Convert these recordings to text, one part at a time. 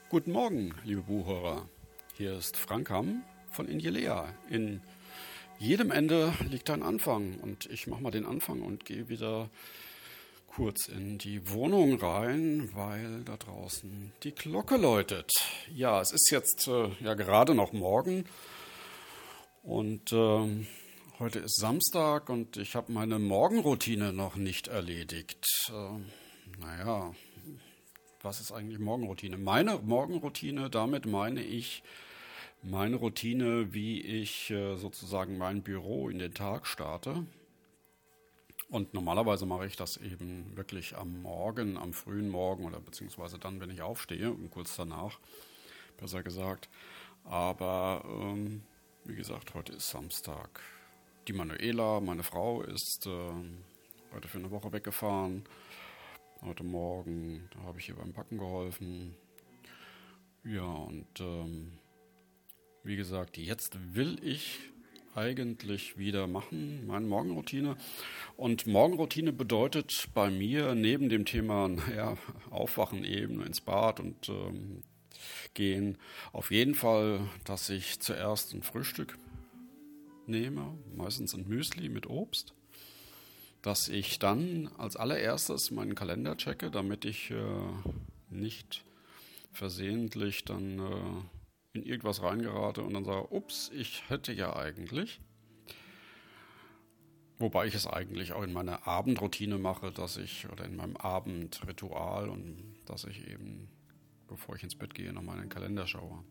Guten Morgen, liebe Buchhörer. Hier ist Frank Hamm von Injelea. In jedem Ende liegt ein Anfang und ich mache mal den Anfang und gehe wieder kurz in die Wohnung rein, weil da draußen die Glocke läutet. Ja, es ist jetzt gerade noch morgen und heute ist Samstag und ich habe meine Morgenroutine noch nicht erledigt. Was ist eigentlich Morgenroutine? Meine Morgenroutine, damit meine ich meine Routine, wie ich sozusagen mein Büro in den Tag starte. Und normalerweise mache ich das eben wirklich am Morgen, am frühen Morgen oder beziehungsweise dann, wenn ich aufstehe und kurz danach, besser gesagt. Aber wie gesagt, heute ist Samstag. Die Manuela, meine Frau, ist heute für eine Woche weggefahren. Heute Morgen, da habe ich ihr beim Packen geholfen. Ja, und wie gesagt, jetzt will ich eigentlich wieder machen, meine Morgenroutine. Und Morgenroutine bedeutet bei mir neben dem Thema, aufwachen eben, ins Bad und gehen, auf jeden Fall, dass ich zuerst ein Frühstück nehme, meistens ein Müsli mit Obst. Dass ich dann als allererstes meinen Kalender checke, damit ich nicht versehentlich dann in irgendwas reingerate und dann sage, ups, ich hätte ja eigentlich. Wobei ich es eigentlich auch in meiner Abendroutine mache, oder in meinem Abendritual und dass ich eben, bevor ich ins Bett gehe, noch mal in den Kalender schaue.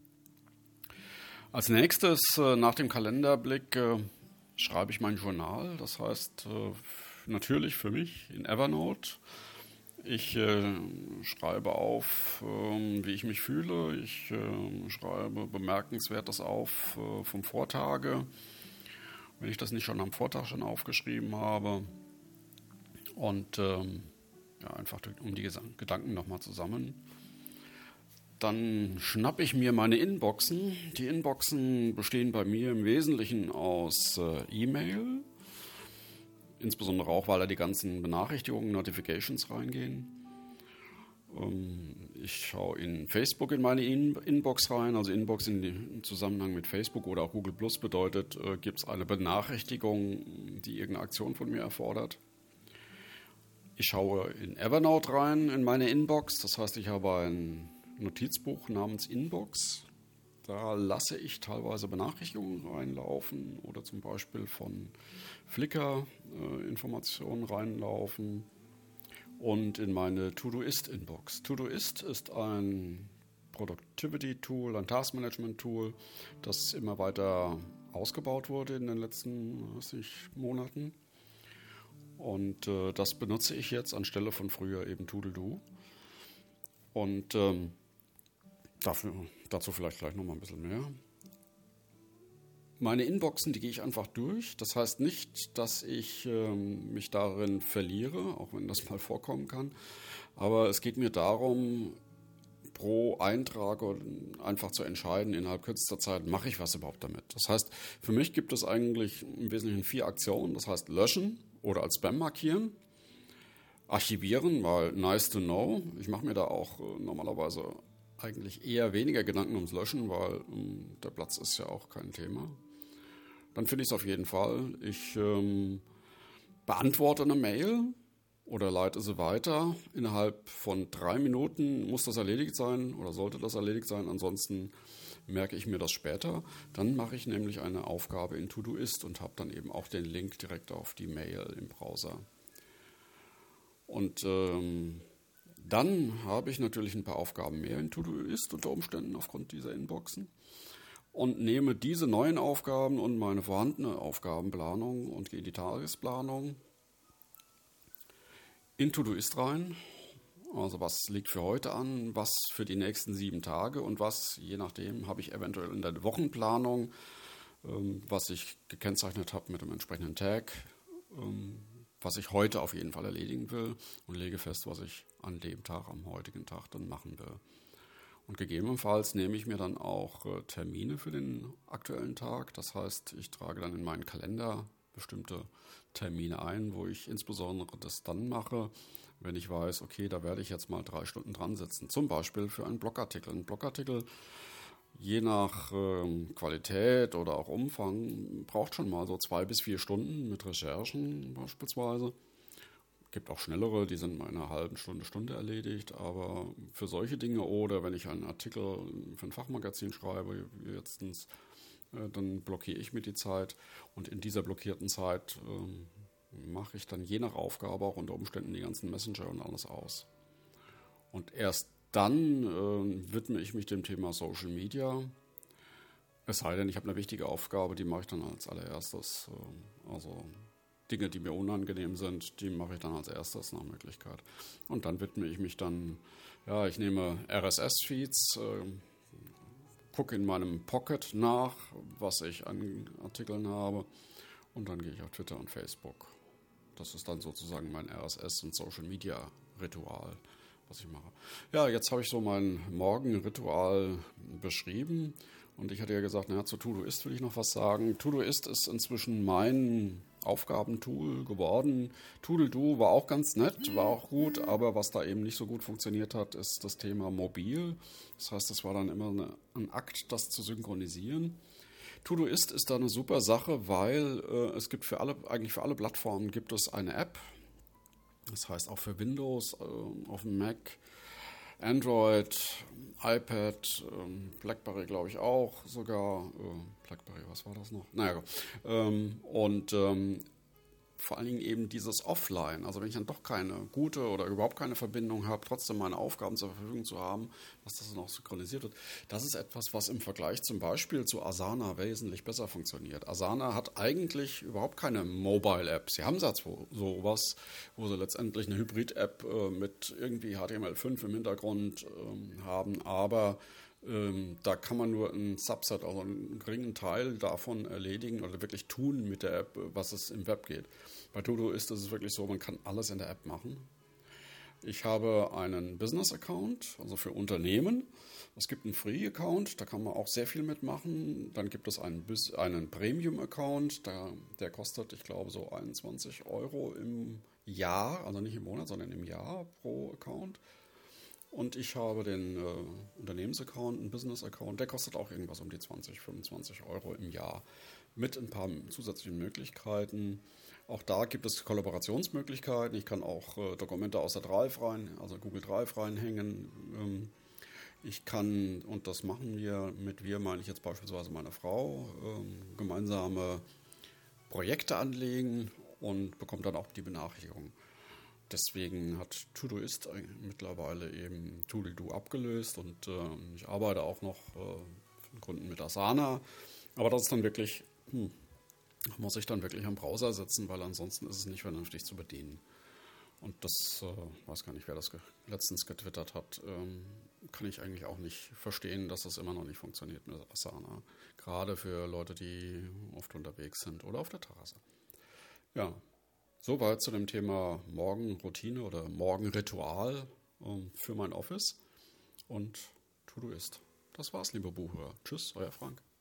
Als nächstes, nach dem Kalenderblick, schreibe ich mein Journal, das heißt natürlich für mich in Evernote. Ich schreibe auf, wie ich mich fühle. Ich schreibe Bemerkenswertes auf vom Vortage, wenn ich das nicht schon am Vortag schon aufgeschrieben habe. Und einfach um die Gedanken nochmal zusammen. Dann schnappe ich mir meine Inboxen. Die Inboxen bestehen bei mir im Wesentlichen aus E-Mail. Insbesondere auch, weil da die ganzen Benachrichtigungen, Notifications reingehen. Ich schaue in Facebook in meine Inbox rein. Also Inbox im Zusammenhang mit Facebook oder auch Google Plus bedeutet, gibt es eine Benachrichtigung, die irgendeine Aktion von mir erfordert. Ich schaue in Evernote rein in meine Inbox. Das heißt, ich habe ein Notizbuch namens Inbox. Da lasse ich teilweise Benachrichtigungen reinlaufen oder zum Beispiel von Flickr Informationen reinlaufen und in meine Todoist-Inbox. Todoist ist ein Productivity-Tool, ein Task-Management-Tool, das immer weiter ausgebaut wurde in den letzten Monaten. Und das benutze ich jetzt anstelle von früher eben Toodle-Do. Und dazu vielleicht gleich nochmal ein bisschen mehr. Meine Inboxen, die gehe ich einfach durch. Das heißt nicht, dass ich mich darin verliere, auch wenn das mal vorkommen kann. Aber es geht mir darum, pro Eintrag einfach zu entscheiden, innerhalb kürzester Zeit, mache ich was überhaupt damit. Das heißt, für mich gibt es eigentlich im Wesentlichen 4 Aktionen. Das heißt, löschen oder als Spam markieren. Archivieren, weil nice to know. Ich mache mir da auch normalerweise eigentlich eher weniger Gedanken ums Löschen, weil der Platz ist ja auch kein Thema. Dann finde ich es auf jeden Fall. Ich beantworte eine Mail oder leite sie weiter. Innerhalb von 3 Minuten muss das erledigt sein oder sollte das erledigt sein. Ansonsten merke ich mir das später. Dann mache ich nämlich eine Aufgabe in Todoist und habe dann eben auch den Link direkt auf die Mail im Browser. Und dann habe ich natürlich ein paar Aufgaben mehr in Todoist unter Umständen aufgrund dieser Inboxen und nehme diese neuen Aufgaben und meine vorhandene Aufgabenplanung und gehe in die Tagesplanung in Todoist rein. Also was liegt für heute an, was für die nächsten 7 Tage und was, je nachdem, habe ich eventuell in der Wochenplanung, was ich gekennzeichnet habe mit dem entsprechenden Tag, was ich heute auf jeden Fall erledigen will und lege fest, was ich an dem Tag, am heutigen Tag dann machen will. Und gegebenenfalls nehme ich mir dann auch Termine für den aktuellen Tag. Das heißt, ich trage dann in meinen Kalender bestimmte Termine ein, wo ich insbesondere das dann mache, wenn ich weiß, okay, da werde ich jetzt mal 3 Stunden dran sitzen. Zum Beispiel für einen Blogartikel. Ein Blogartikel, je nach Qualität oder auch Umfang, braucht schon mal so 2 bis 4 Stunden mit Recherchen beispielsweise. Gibt auch schnellere, die sind mal in einer halben Stunde erledigt, aber für solche Dinge oder wenn ich einen Artikel für ein Fachmagazin schreibe, wie letztens, dann blockiere ich mir die Zeit und in dieser blockierten Zeit mache ich dann je nach Aufgabe auch unter Umständen die ganzen Messenger und alles aus. Und erst dann widme ich mich dem Thema Social Media. Es sei denn, ich habe eine wichtige Aufgabe, die mache ich dann als allererstes. Also Dinge, die mir unangenehm sind, die mache ich dann als erstes nach Möglichkeit. Und dann widme ich mich dann, ja, ich nehme RSS-Feeds, gucke in meinem Pocket nach, was ich an Artikeln habe und dann gehe ich auf Twitter und Facebook. Das ist dann sozusagen mein RSS- und Social-Media-Ritual, was ich mache. Ja, jetzt habe ich so mein Morgenritual beschrieben und ich hatte ja gesagt, naja, zu Todoist will ich noch was sagen. Todoist ist inzwischen mein Aufgabentool geworden. Toodledoo war auch ganz nett, war auch gut, aber was da eben nicht so gut funktioniert hat, ist das Thema mobil. Das heißt, es war dann immer ein Akt, das zu synchronisieren. Todoist ist da eine super Sache, weil es gibt eigentlich für alle Plattformen gibt es eine App. Das heißt auch für Windows, auf dem Mac, Android, iPad, BlackBerry glaube ich auch sogar. BlackBerry, was war das noch? Naja, vor allen Dingen eben dieses Offline, also wenn ich dann doch keine gute oder überhaupt keine Verbindung habe, trotzdem meine Aufgaben zur Verfügung zu haben, dass das dann auch synchronisiert wird, das ist etwas, was im Vergleich zum Beispiel zu Asana wesentlich besser funktioniert. Asana hat eigentlich überhaupt keine Mobile-App. Sie haben zwar sowas, wo sie letztendlich eine Hybrid-App mit irgendwie HTML5 im Hintergrund haben, aber da kann man nur ein Subset, also einen geringen Teil davon erledigen oder wirklich tun mit der App, was es im Web geht. Bei Todoist ist es wirklich so, man kann alles in der App machen. Ich habe einen Business-Account, also für Unternehmen. Es gibt einen Free-Account, da kann man auch sehr viel mitmachen. Dann gibt es einen Premium-Account, der kostet, ich glaube, so 21 Euro im Jahr, also nicht im Monat, sondern im Jahr pro Account. Und ich habe den Unternehmensaccount, einen Business-Account, der kostet auch irgendwas um die 20, 25 Euro im Jahr mit ein paar zusätzlichen Möglichkeiten. Auch da gibt es Kollaborationsmöglichkeiten. Ich kann auch Dokumente aus der Drive also Google Drive reinhängen. Ich kann, und das machen wir meine ich jetzt beispielsweise meine Frau, gemeinsame Projekte anlegen und bekommt dann auch die Benachrichtigung. Deswegen hat Todoist mittlerweile eben Toodledoo abgelöst und ich arbeite auch noch für Kunden mit Asana. Aber das ist dann wirklich, muss ich dann wirklich am Browser setzen, weil ansonsten ist es nicht vernünftig zu bedienen. Und das, weiß gar nicht, wer das letztens getwittert hat, kann ich eigentlich auch nicht verstehen, dass das immer noch nicht funktioniert mit Asana. Gerade für Leute, die oft unterwegs sind oder auf der Terrasse. Ja. Soweit zu dem Thema Morgenroutine oder Morgenritual für mein Office und Todoist. Das war's, liebe Buchhörer. Tschüss, euer Frank.